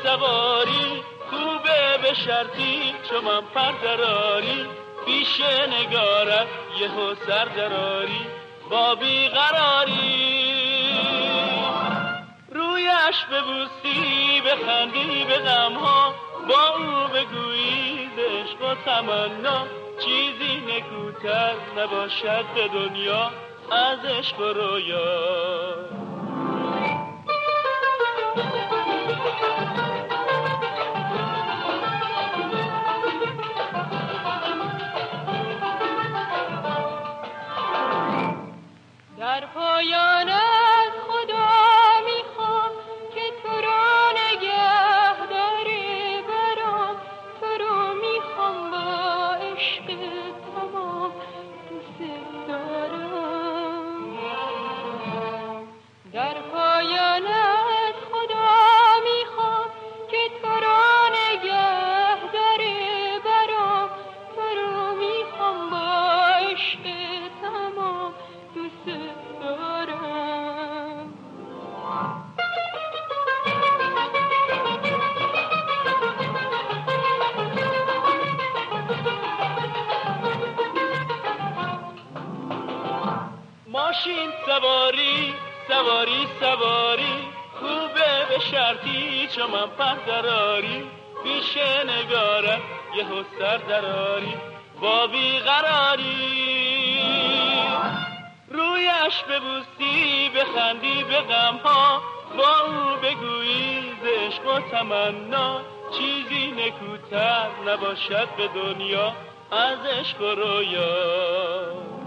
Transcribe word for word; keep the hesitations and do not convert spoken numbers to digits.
سواری خوبه به شرطی چو من پر دراری پیش نگارت یهو سر دراری با بیقراری رویش ببوسی بخندی به غمها با او بگویی ز عشق و تمنا چیزی نکوتر نباشد به دنیا از عشق و رویا. در پایان از خدا میخوام که تو را نگه داره برام، تو رو میخوام با عشق تمام دوست دارم. در پایان از خدا میخوام که تو را نگه داره برام، تو رو میخوام با عشق تمام دوست دارم. ماشین سواری سواری سواری خوبه به شرطی چو من پر دراری پیش نگارت یهو سر دراری با بیقراری رویش ببوسی بخندی به غمها با او بگویی ز عشق و تمنا چیزی نکوتر نباشد به دنیا از عشق و رویا.